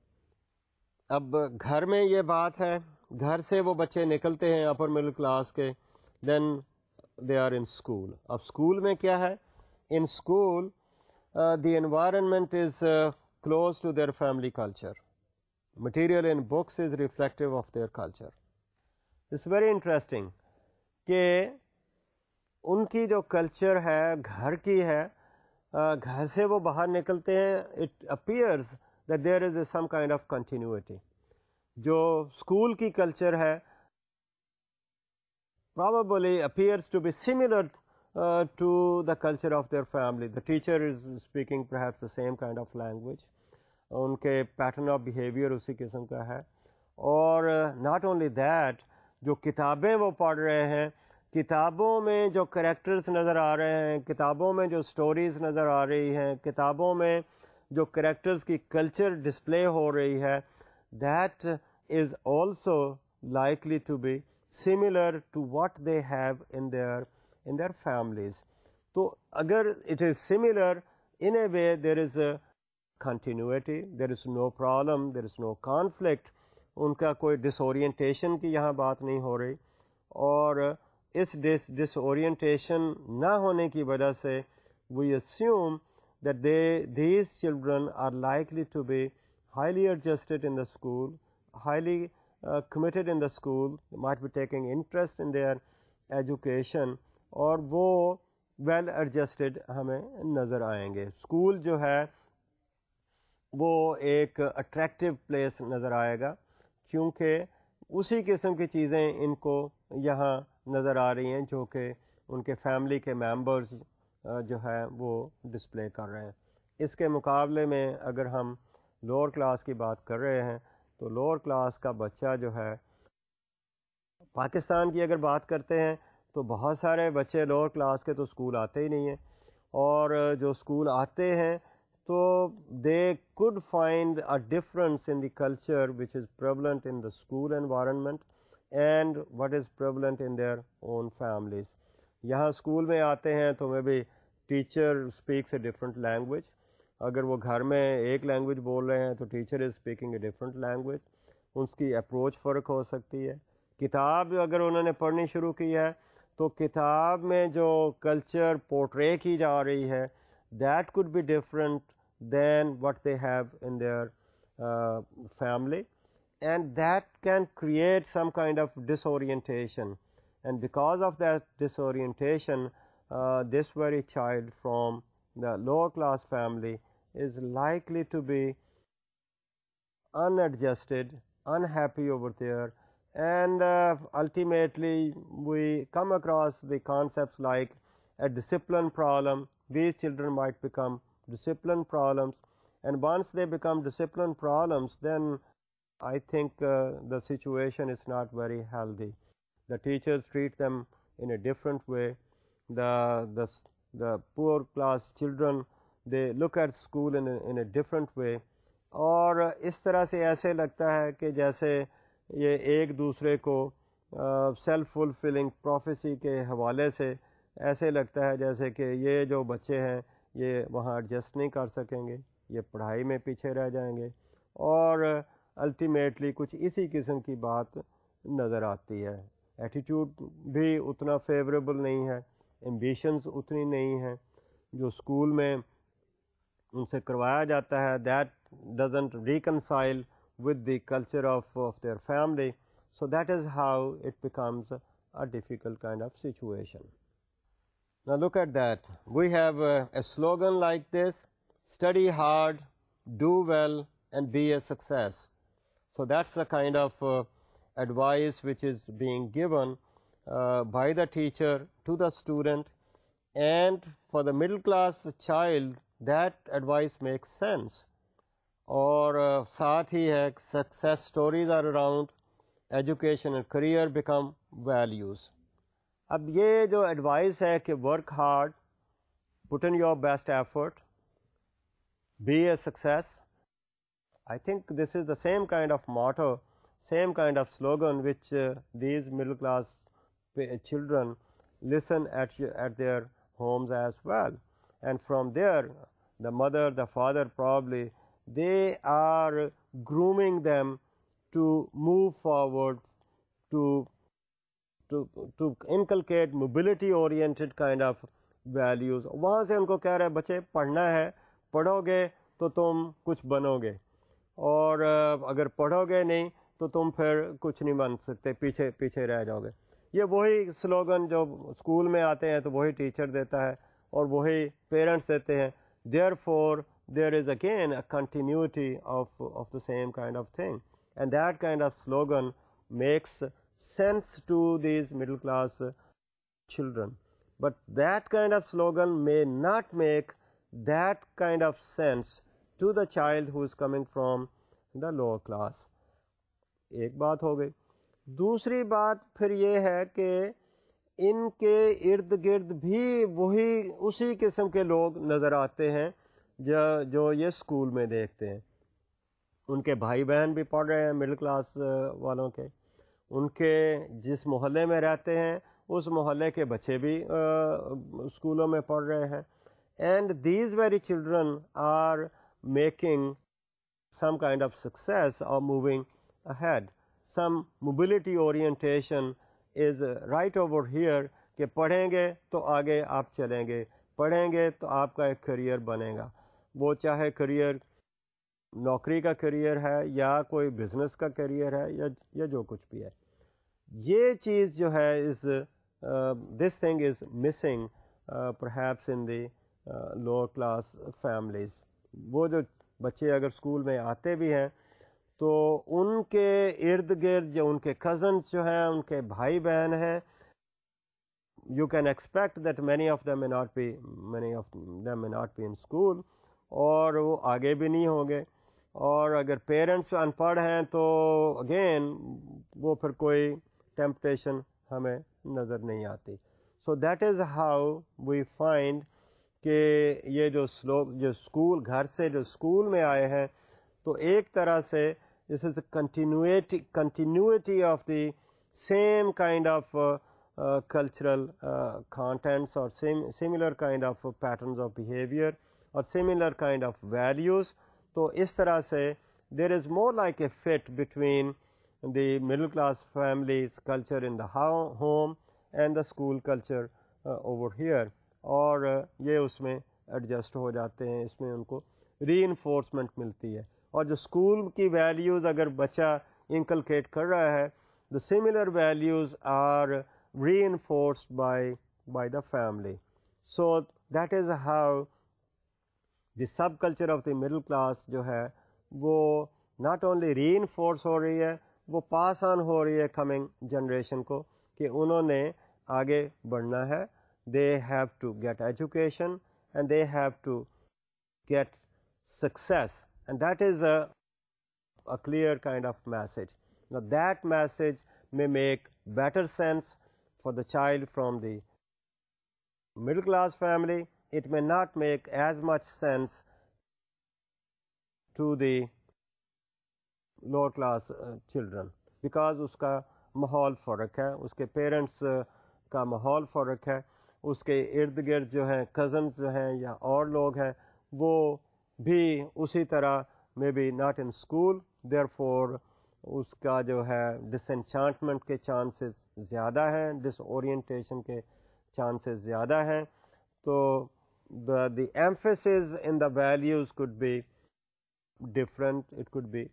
اب گھر میں یہ بات ہے, گھر سے وہ بچے نکلتے ہیں اپر مڈل کلاس کے, then they are in school. اب اسکول میں کیا ہے, in school the environment is close to their family culture, material in books is reflective of their culture. It's very interesting کہ ان کی جو کلچر ہے گھر کی ہے, گھر سے وہ باہر نکلتے ہیں, it appears that there is a some kind of continuity. جو اسکول کی کلچر ہے probably appears to be similar uh, to the culture of their family. The teacher is speaking perhaps the same kind of language, ان کے پیٹرن آف بیہیویئر اسی قسم کا ہے. اور not only that, جو کتابیں وہ پڑھ رہے ہیں, کتابوں میں جو کریکٹرز نظر آ رہے ہیں, کتابوں میں جو سٹوریز نظر آ رہی ہیں, کتابوں میں جو کریکٹرز کی کلچر ڈسپلے ہو رہی ہے, that is also likely to be similar to what they have in their in their families. تو اگر it is similar in a way there is a continuity, there is no problem, there is no conflict, ان کا کوئی ڈس اورینٹیشن کی یہاں بات نہیں ہو رہی. اور اس ڈس ڈس اورینٹیشن نہ ہونے کی وجہ سے we assume that they, these children are likely to be highly adjusted in the school, highly uh, committed in the school, they might be taking interest in their education, اور وہ well adjusted ہمیں نظر آئیں گے. اسکول جو ہے وہ ایک اٹریکٹیو پلیس نظر آئے گا, کیونکہ اسی قسم کی چیزیں ان کو یہاں نظر آ رہی ہیں جو کہ ان کے فیملی کے ممبرز جو ہے وہ ڈسپلے کر رہے ہیں. اس کے مقابلے میں اگر ہم لوور کلاس کی بات کر رہے ہیں تو لوور کلاس کا بچہ جو ہے, پاکستان کی اگر بات کرتے ہیں تو بہت سارے بچے لوور کلاس کے تو اسکول آتے ہی نہیں ہیں, اور جو اسکول آتے ہیں تو they could find a difference in the culture which is prevalent in the school environment and what is prevalent in their own families. یہاں اسکول میں آتے ہیں تو میں بھی teacher speaks a different language, اگر وہ گھر میں ایک لینگویج بول رہے ہیں تو teacher is speaking a different language, اس کی اپروچ فرق ہو سکتی ہے. کتاب اگر انہوں نے پڑھنی شروع کی ہے تو کتاب میں جو کلچر پورٹرے کی جا رہی ہے that could be different than what they have in their family, and that can create some kind of disorientation. And because of that disorientation, uh, this very child from the lower class family is likely to be unadjusted, unhappy over there, and uh, ultimately we come across the concepts like a discipline problem. These children might become discipline problems, And once they become discipline problems, then I think uh, the situation is not very healthy. The teachers treat them in a different way. The, the, the poor class children, they look at school in a, in a different way. اور اس طرح سے ایسے لگتا ہے کہ جیسے یہ ایک دوسرے کو سیلف فلفلنگ پروفیسی کے حوالے سے ایسے لگتا ہے جیسے کہ یہ جو بچے ہیں یہ وہاں ایڈجسٹ نہیں کر سکیں گے، یہ پڑھائی میں پیچھے رہ جائیں گے، اور الٹیمیٹلی کچھ اسی قسم کی بات نظر آتی ہے. ایٹیٹیوڈ بھی اتنا فیوریبل نہیں ہے، ایمبیشنز اتنی نہیں ہیں، جو اسکول میں ان سے کروایا جاتا ہے that doesn't reconcile with the culture of, of their family. So that is how it becomes a, a difficult kind of situation. Now look at that. We have a, a slogan like this: study hard, do well, and be a success. So that's the kind of uh, advice which is being given uh, by the teacher to the student, and for the middle class child that advice makes sense. اور ساتھ ہی ہے success stories are around education and career become values. اب یہ جو ایڈوائس ہے کہ work hard, put in your best effort, be a success, I think this is the same kind of motto, same kind of slogan which these middle class children listen at at their homes as well. And from there the mother the father probably they are grooming them to move forward, to to to inculcate mobility oriented kind of values. وہاں سے ان کو کہہ رہے بچے پڑھنا ہے، پڑھو گے تو تم کچھ بنو گے، اور اگر پڑھو گے نہیں تو تم پھر کچھ نہیں بن سکتے، پیچھے پیچھے رہ جاؤ گے. یہ وہی سلوگن جو اسکول میں آتے ہیں تو وہی ٹیچر دیتا ہے اور وہی پیرنٹس دیتے ہیں. therefore there is again a continuity of, of the same kind of thing, and that kind of slogan makes sense to these middle class children. But that kind of slogan may not make that kind of sense to the child who is coming from the lower class. ایک بات ہو گئی. دوسری بات پھر یہ ہے کہ ان کے ارد گرد بھی وہی اسی قسم کے لوگ نظر آتے ہیں جو جو یہ اسکول میں دیکھتے ہیں. ان کے بھائی بہن بھی پڑھ رہے ہیں مڈل کلاس والوں کے، ان کے جس محلے میں رہتے ہیں اس محلے کے بچے بھی اسکولوں میں پڑھ رہے ہیں. And these very children are making some kind of success اور moving ahead. Some mobility orientation is right over here کہ پڑھیں گے تو آگے آپ چلیں گے، پڑھیں گے تو آپ کا ایک کریئر بنے گا. وہ چاہے کریئر نوکری کا کریئر ہے یا کوئی بزنس کا کریئر ہے یا یا جو کچھ بھی ہے. یہ چیز جو ہے is this thing is missing perhaps in the lower class families. وہ جو بچے اگر اسکول میں آتے بھی ہیں تو ان کے ارد گرد جو ان کے کزنس جو ہیں، ان کے بھائی بہن ہیں، you can expect that many of them may not be many of them may not be in school, اور وہ آگے بھی نہیں ہوں گے. اور اگر پیرنٹس ان پڑھ ہیں تو اگین وہ پھر کوئی ٹیمپٹیشن ہمیں نظر نہیں آتی. So that is how we find کہ یہ جو سلوک جو اسکول گھر سے جو اسکول میں آئے ہیں تو ایک طرح سے this is a continuity continuity of the same kind of cultural uh, contents or sim- similar kind of uh, patterns of behavior or similar kind of values. تو اس طرح سے there is more like a fit between the middle class families culture in the ho- home and the school culture uh, over here, اور uh, یہ اس میں ایڈجسٹ ہو جاتے ہیں، اس میں ان کو ری انفورسمنٹ ملتی ہے. اور جو اسکول کی ویلیوز اگر بچہ انکلکیٹ کر رہا ہے the similar values are reinforced by by the family. So that is how the subculture of the middle class جو ہے وہ not only reinforce ہو رہی ہے، وہ pass on ہو رہی ہے coming generation کو کہ انہوں نے آگے بڑھنا ہے. They have to get education and they have to get success, and that is a, a clear kind of message. Now that message may make better sense for the child from the middle class family. It may not make as much sense to the lower class uh, children, because اس کا ماحول فرق ہے, اس کے پیرنٹس کا ماحول فرق ہے, اس کے ارد گرد جو ہیں کزنز جو ہیں یا اور لوگ ہیں وہ بھی اسی طرح میں be not in school, therefore اس کا جو ہے ڈس انچانٹمنٹ کے چانسز زیادہ ہیں, ڈس اورینٹیشن کے چانسز زیادہ ہیں. تو the the emphasis in the values could be different, it could be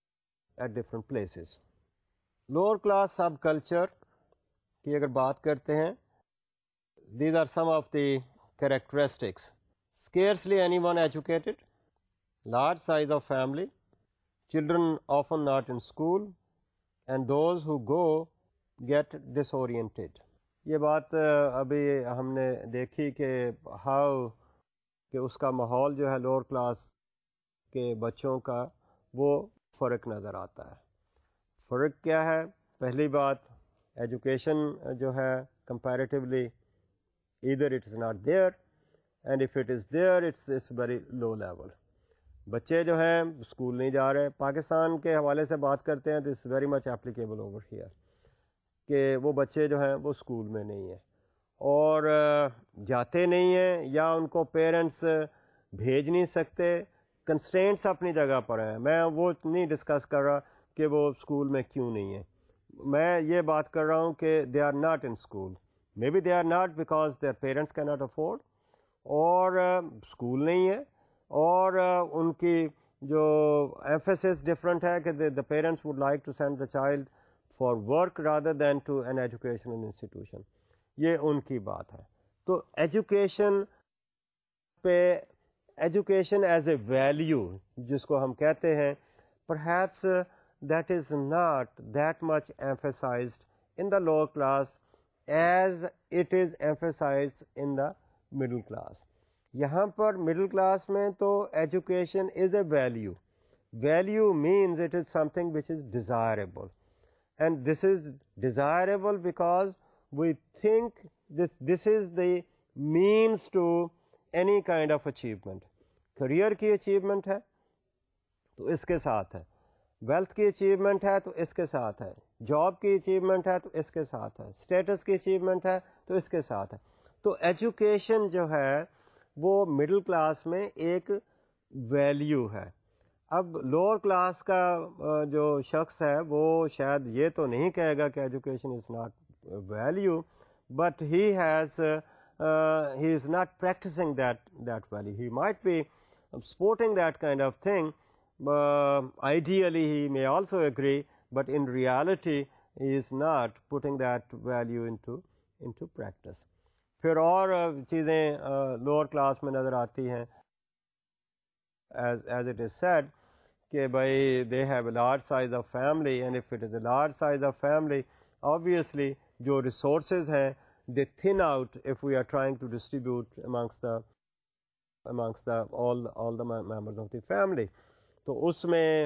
at different places. Lower class subculture کی اگر بات کرتے ہیں, these are some of the characteristics. Scarcely anyone educated, large size of family, children often not in school, and those who go get disoriented. یہ بات ابھی ہم نے دیکھی کہ ہاؤ کہ اس کا ماحول جو ہے لوور کلاس کے بچوں کا وہ فرق نظر آتا ہے. فرق کیا ہے؟ پہلی بات, ایجوکیشن جو ہے comparatively either it is not there, and if it is there it's it's very low level. بچے جو ہیں اسکول نہیں جا رہے. پاکستان کے حوالے سے بات کرتے ہیں تو it's very much applicable over here, کہ وہ بچے جو ہیں وہ اسکول میں نہیں ہیں اور جاتے نہیں ہیں, یا ان کو پیرنٹس بھیج نہیں سکتے. کنسٹرینٹس اپنی جگہ پر ہیں, میں وہ نہیں ڈسکس کر رہا کہ وہ اسکول میں کیوں نہیں ہیں, میں یہ بات کر رہا ہوں کہ they are not in school. Maybe they are not because their parents can not afford, اور اسکول نہیں ہے, اور ان کی جو ایمفیسس ڈفرینٹ ہے کہ the parents would like to send the child for work rather than to an educational institution. یہ ان کی بات ہے. تو ایجوکیشن پہ, ایجوکیشن ایز اے ویلیو جس کو ہم کہتے ہیں, perhaps that is not that much emphasized in the lower class as it is emphasized in the middle class. یہاں پر مڈل کلاس میں تو education is a value. Value means it is something which is desirable, and this is desirable because we think this this is the means to any kind of achievement. career کی achievement ہے تو اس کے ساتھ ہے, wealth کی achievement ہے تو اس کے ساتھ ہے, job کی achievement ہے تو اس کے ساتھ ہے, status کی achievement ہے تو اس کے ساتھ ہے. تو ایجوکیشن جو ہے وہ مڈل کلاس میں ایک ویلیو ہے. اب لوور کلاس کا جو شخص ہے وہ شاید یہ تو نہیں کہے گا کہ education is not value, but he has he is not practising that that value. He might be supporting that kind of thing, ideally he may also agree, but in reality he is not putting that value into into practice. پھر اور چیزیں لوور کلاس میں نظر آتی ہیں, as as it is said کہ بھائی they have a large size of family, and if it is a large size of family obviously جو ریسورسز ہیں they thin out if we are trying to distribute amongst the amongst the all all the members of the family. تو اس میں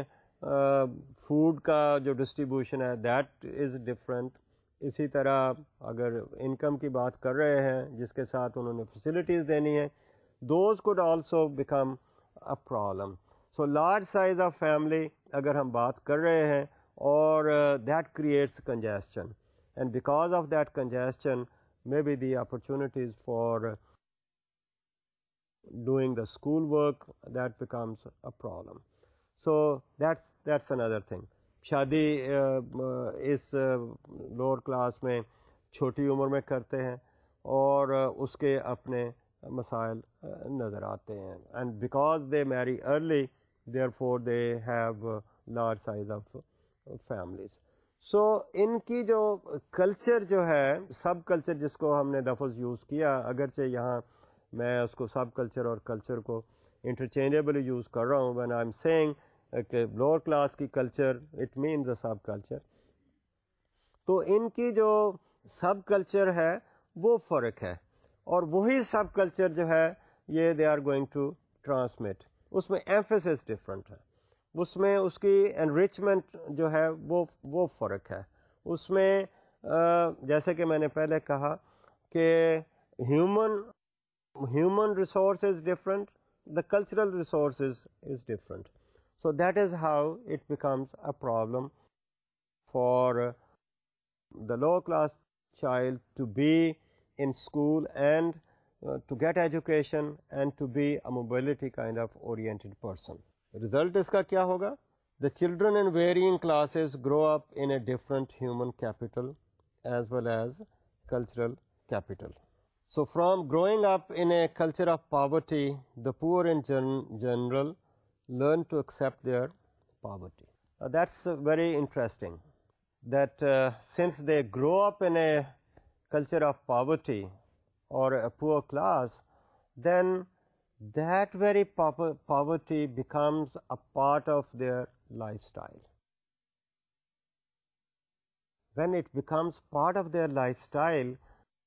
فوڈ کا جو ڈسٹریبیوشن ہے دیٹ از ڈفرینٹ. اسی طرح اگر انکم کی بات کر رہے ہیں جس کے ساتھ انہوں نے فیسلٹیز دینی ہیں, those could also become a problem. So large size of family اگر ہم بات کر رہے ہیں, اور that creates congestion, and because of that congestion maybe the opportunities for doing the school work that becomes a problem. So that's that's another thing. شادی اس لوور کلاس میں چھوٹی عمر میں کرتے ہیں اور اس کے اپنے مسائل نظر آتے ہیں, and because they marry early therefore they have large size of families. سو ان کی جو کلچر جو ہے, سب کلچر جس کو ہم نے لفظ یوز کیا, اگرچہ یہاں میں اس کو سب کلچر اور کلچر کو انٹرچینجیبلی یوز کر رہا ہوں, when I'm saying کہ لوور کلاس کی culture it means a sub culture. تو ان کی جو سب کلچر ہے وہ فرق ہے, اور وہی سب کلچر جو ہے یہ they are going to transmit. اس میں ایمفیسس ڈفرینٹ ہے, اس میں اس کی انریچمنٹ جو ہے وہ وہ فرق ہے. اس میں جیسے کہ میں نے پہلے کہا کہ human human resource is different, the cultural resources is different. So that is how it becomes a problem for uh, the low class child to be in school and uh, to get education and to be a mobility kind of oriented person. The result is ka kya hoga? The children in varying classes grow up in a different human capital as well as cultural capital. So from growing up in a culture of poverty, the poor in gen- general learn to accept their poverty. Uh, that's uh, very interesting that uh, since they grow up in a culture of poverty or a poor class, then that very po- poverty becomes a part of their lifestyle. When it becomes part of their lifestyle,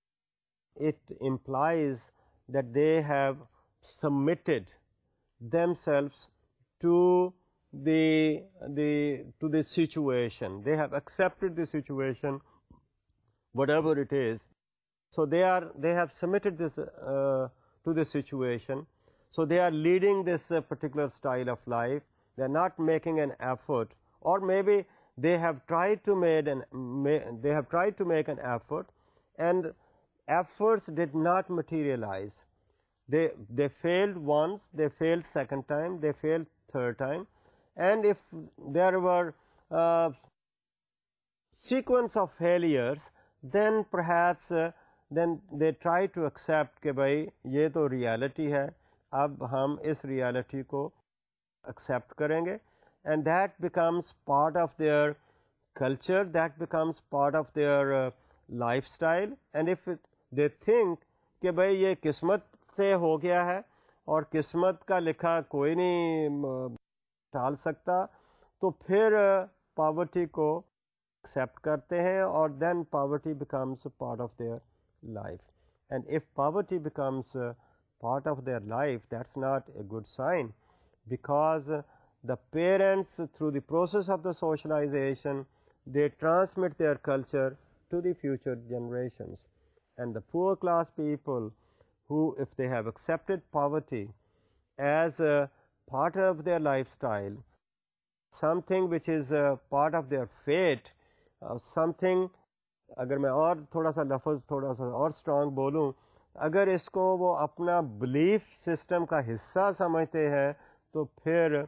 it implies that they have submitted themselves to the the to the situation. They have accepted the situation, whatever it is. So they are they have submitted this uh, to the situation. So they are leading this uh, particular style of life. They are not making an effort, or maybe they have tried to made an ma- they have tried to make an effort, and efforts did not materialize. They they failed once, they failed second time, they failed third time, and if there were uh, sequence of failures, then perhaps uh, then they try to accept کہ بھائی یہ تو ریالٹی ہے, اب ہم اس ریالٹی کو accept کریں گے, and that becomes part of their culture, that becomes part of their uh, lifestyle. And if it, they think کہ بھائی یہ قسمت سے ہو گیا ہے اور قسمت کا لکھا کوئی نہیں ٹال سکتا, تو پھر پاورٹی کو ایکسیپٹ کرتے ہیں, اور then poverty becomes part of their life. And if poverty becomes part of their life, that's not a good sign, because the parents, through the process of the socialization, they transmit their culture to the future generations. And the poor class people who, if they have accepted poverty as a part of their lifestyle, something which is a part of their fate, uh, something, اگر میں اور تھوڑا سا لفظ تھوڑا سا اور اسٹرانگ بولوں, اگر اس کو وہ اپنا بلیف سسٹم کا حصہ سمجھتے ہیں, تو پھر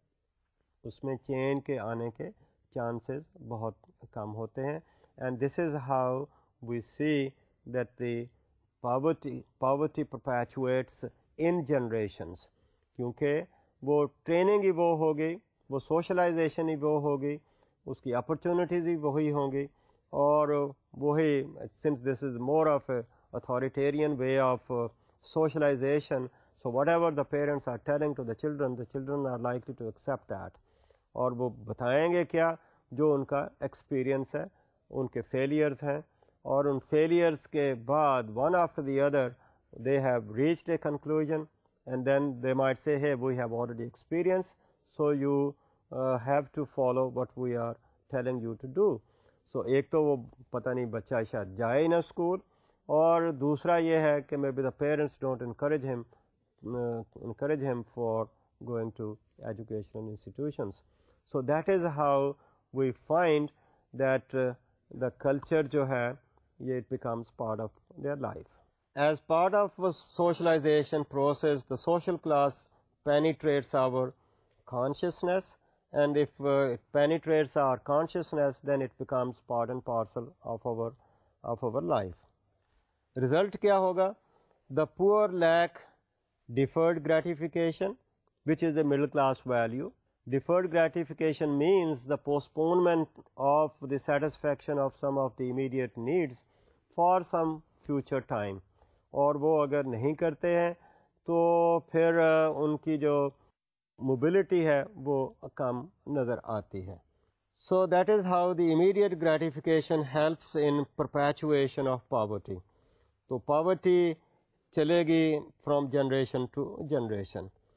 اس میں چینج کے آنے کے چانسز بہت کم ہوتے ہیں. And this is how we see that the poverty poverty perpetuates in generations, کیونکہ وہ ٹریننگ ہی وہ ہوگی, وہ سوشلائزیشن ہی وہ ہوگی, اس کی اپرچونیٹیز ہی وہی ہوں گی, اور وہی sense this is more of a authoritarian way of socialisation, so whatever the parents are telling to the children, the children are likely to accept that. اور وہ بتائیں گے کیا, جو ان کا ایکسپیرئنس ہے, ان کے فیلیئرز ہیں, اور ان فیلیئرز کے بعد one after the other they have reached a conclusion, and then they might say, hey, we have already experienced, so you uh, have to follow what we are telling you to do. So ایک تو وہ پتہ نہیں بچہ شاید جائے نہ اسکول, اور دوسرا یہ ہے کہ maybe the parents don't encourage him uh, encourage him for going to educational institutions. So that is how we find that uh, the culture جو ہے یہ it becomes part of their life. As part of a socialization process, the social class penetrates our consciousness, and if uh, it penetrates our consciousness, then it becomes part and parcel of our of our life. Result کیا ہوگا? The poor lack deferred gratification, which is the middle class value. Deferred gratification means the postponement of the satisfaction of some of the immediate needs for some future time. اور وہ اگر نہیں کرتے ہیں تو پھر ان کی جو موبلٹی ہے وہ کم نظر آتی ہے. So that is how the immediate gratification helps in perpetuation of poverty. تو poverty چلے گی from generation to generation.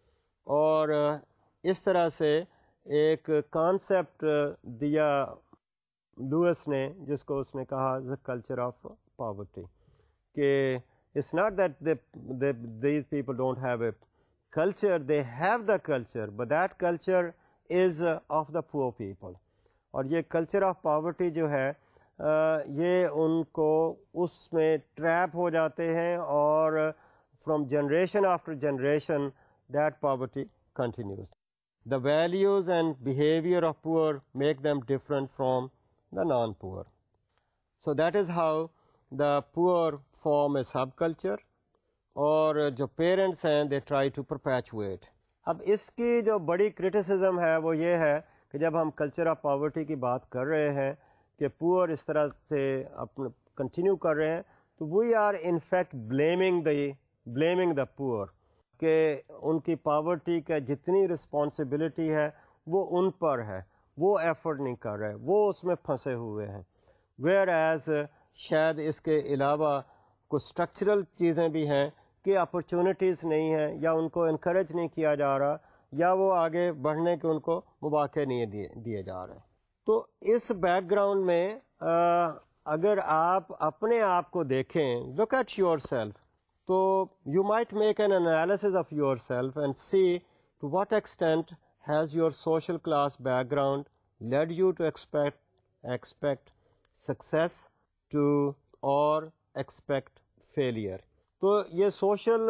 اور اس طرح سے ایک کانسیپٹ دیا لوئس نے جس کو اس نے کہا the culture of poverty, کہ it's not that they, they, these people don't have a culture, they have the culture, but that culture is uh, of the poor people. اور یہ کلچر آف پاورٹی جو ہے uh, یہ ان کو اس میں ٹریپ ہو جاتے ہیں اور from generation after generation that poverty continues. The values and behavior of poor make them different from the non-poor. So that is how the poor form a subculture, اور جو پیرنٹس ہیں they try to perpetuate. اب اس کی جو بڑی کرٹیسزم ہے وہ یہ ہے کہ جب ہم کلچر آف پاورٹی کی بات کر رہے ہیں کہ پور اس طرح سے اپنے کنٹینیو کر رہے ہیں تو we are in fact blaming the blaming the poor کہ ان کی پاورٹی کا جتنی رسپانسبلٹی ہے وہ ان پر ہے, وہ ایفرٹ نہیں کر رہے, وہ اس میں پھنسے ہوئے ہیں. ویئر ایز شاید اس کے علاوہ کچھ اسٹرکچرل چیزیں بھی ہیں کہ اپرچونیٹیز نہیں ہیں یا ان کو انکریج نہیں کیا جا رہا یا وہ آگے بڑھنے کے ان کو مواقع نہیں دیے دیے جا رہے. تو اس بیک گراؤنڈ میں آ, اگر آپ اپنے آپ کو دیکھیں, لک ایٹ یور سیلف, تو you might make an analysis of yourself and see to what extent has your social class background lead you to expect expect success to or expect failure. تو یہ سوشل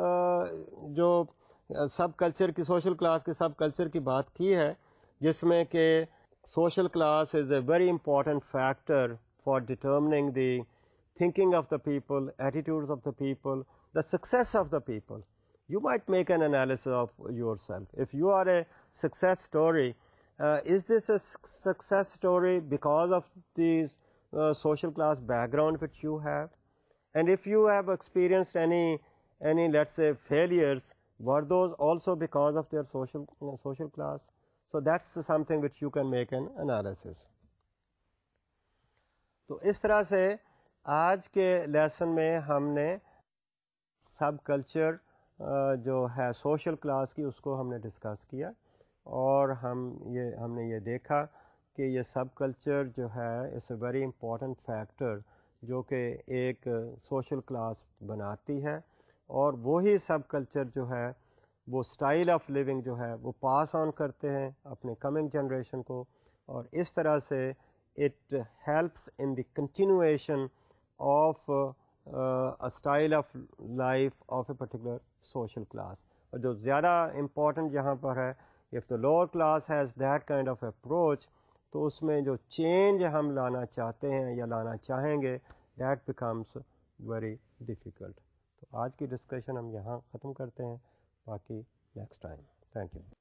جو سب کلچر کی سوشل کلاس کے سب کلچر کی بات کی ہے جس میں کہ social class is a very important factor for determining the thinking of the people, attitudes of the people, the success of the people. You might make an analysis of yourself. If you are a success story, uh, is this a su- success story because of the uh, social class background which you have? And if you have experienced any, any let's say, failures, were those also because of their social, uh, social class? So that's something which you can make an analysis. تو اس طرح سے آج کے لیسن میں ہم نے سب کلچر جو ہے سوشل کلاس کی اس کو ہم نے ڈسکس کیا اور ہم یہ ہم نے یہ دیکھا کہ یہ سب کلچر جو ہے it's a very important factor جو کہ ایک سوشل کلاس بناتی ہے, اور وہی سب کلچر جو ہے وہ اسٹائل آف لیونگ جو ہے وہ پاس آن کرتے ہیں اپنے کمنگ جنریشن کو, اور اس طرح سے it helps in the continuation of uh, uh, a style of life of a particular social class. اور جو زیادہ important یہاں پر ہے, if the lower class has that kind of approach, تو اس میں جو چینج ہم لانا چاہتے ہیں یا لانا چاہیں گے that becomes very difficult. تو آج کی ڈسکشن ہم یہاں ختم کرتے ہیں, باقی نیکسٹ ٹائم. Thank you.